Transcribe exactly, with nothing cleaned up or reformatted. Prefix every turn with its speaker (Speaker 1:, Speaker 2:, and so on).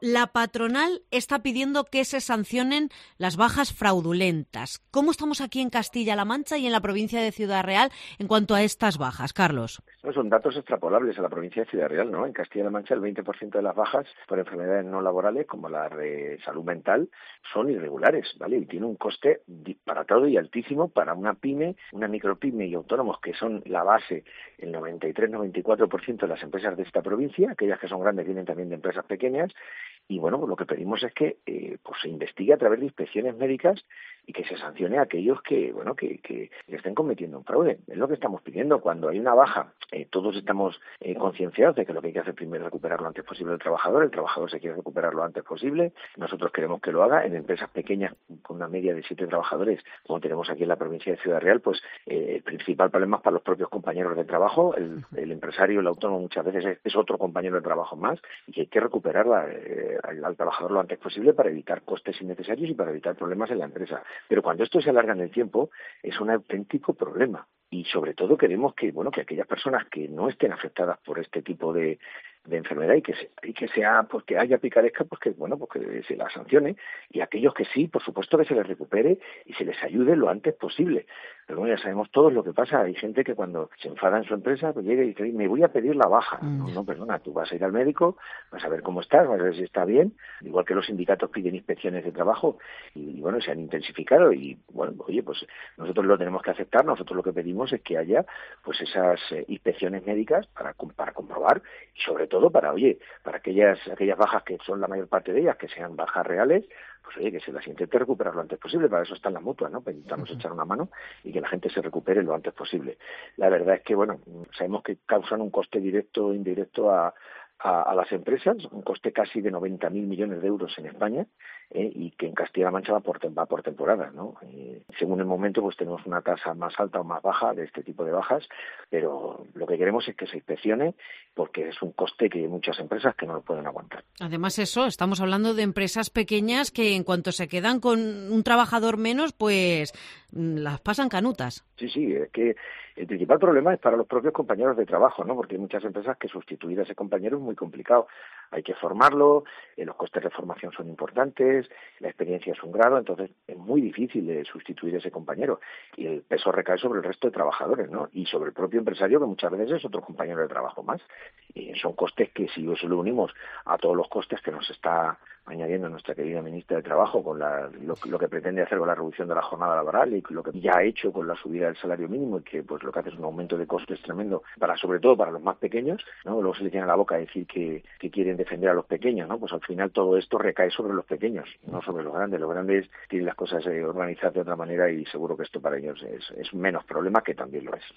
Speaker 1: La patronal está pidiendo que se sancionen las bajas fraudulentas. ¿Cómo estamos aquí en Castilla-La Mancha y en la provincia de Ciudad Real en cuanto a estas bajas, Carlos?
Speaker 2: No son datos extrapolables a la provincia de Ciudad Real, ¿no? En Castilla-La Mancha el veinte por ciento de las bajas por enfermedades no laborales, como la de salud mental, son irregulares, ¿vale? Y tiene un coste disparatado y altísimo para una pyme, una micropyme y autónomos que son la base, el noventa y tres noventa y cuatro por ciento de las empresas de esta provincia. Aquellas que son grandes vienen también de empresas pequeñas. Y bueno, pues lo que pedimos es que eh, pues se investigue a través de inspecciones médicas y que se sancione a aquellos que, bueno, que, que, que estén cometiendo un fraude. Es lo que estamos pidiendo. Cuando hay una baja, eh, todos estamos eh, concienciados de que lo que hay que hacer primero es recuperar lo antes posible el trabajador. El trabajador se quiere recuperar lo antes posible. Nosotros queremos que lo haga. En empresas pequeñas, con una media de siete trabajadores, como tenemos aquí en la provincia de Ciudad Real, pues eh, el principal problema es para los propios compañeros de trabajo. El, el empresario, el autónomo, muchas veces es, es otro compañero de trabajo más, y que hay que recuperarla eh, al, al trabajador lo antes posible para evitar costes innecesarios y para evitar problemas en la empresa. Pero cuando esto se alarga en el tiempo, es un auténtico problema. Y sobre todo queremos que, bueno, que aquellas personas que no estén afectadas por este tipo de, de enfermedad y que se, y que sea, pues que haya picaresca, pues que, bueno, pues que se la sancione, y aquellos que sí, por supuesto que se les recupere y se les ayude lo antes posible. Pero bueno, ya sabemos todos lo que pasa. Hay gente que cuando se enfada en su empresa, pues llega y dice, me voy a pedir la baja. Mm. No, no, perdona, tú vas a ir al médico, vas a ver cómo estás, vas a ver si está bien, igual que los sindicatos piden inspecciones de trabajo, y, y bueno, se han intensificado, y bueno, oye, pues nosotros lo tenemos que aceptar. Nosotros lo que pedimos es que haya pues esas eh, inspecciones médicas para, para comprobar, y sobre todo para, oye, para aquellas aquellas bajas que son la mayor parte de ellas, que sean bajas reales, pues oye, que se las intente recuperar lo antes posible. Para eso están las mutuas, ¿no? Pues intentamos uh-huh. echar una mano y que la gente se recupere lo antes posible. La verdad es que, bueno, sabemos que causan un coste directo o indirecto a, a, a las empresas, un coste casi de noventa mil millones de euros en España, eh, y que en Castilla-La Mancha va por, va por temporada, ¿no? Eh, según el momento, pues tenemos una tasa más alta o más baja de este tipo de bajas, pero lo que queremos es que se inspeccione, porque es un coste que hay muchas empresas que no lo pueden aguantar.
Speaker 1: Además, eso, estamos hablando de empresas pequeñas que en cuanto se quedan con un trabajador menos, pues las pasan canutas.
Speaker 2: Sí, sí, es que el principal problema es para los propios compañeros de trabajo, ¿no? Porque hay muchas empresas que sustituir a ese compañero es muy complicado. Hay que formarlo, eh, los costes de formación son importantes, la experiencia es un grado, entonces es muy difícil de sustituir a ese compañero, y el peso recae sobre el resto de trabajadores, ¿no? Y sobre el propio empresario, que muchas veces es otro compañero de trabajo más. Y son costes que, si eso lo unimos a todos los costes que nos está añadiendo nuestra querida ministra de Trabajo con la, lo, lo que pretende hacer con la reducción de la jornada laboral y lo que ya ha hecho con la subida del salario mínimo, y que pues lo que hace es un aumento de costes tremendo, para sobre todo para los más pequeños, ¿no? Luego se le tiene a la boca decir que, que quieren defender a los pequeños, ¿no? Pues al final todo esto recae sobre los pequeños, no sobre los grandes. Los grandes tienen las cosas eh, organizadas de otra manera, y seguro que esto para ellos es, es menos problema, que también lo es.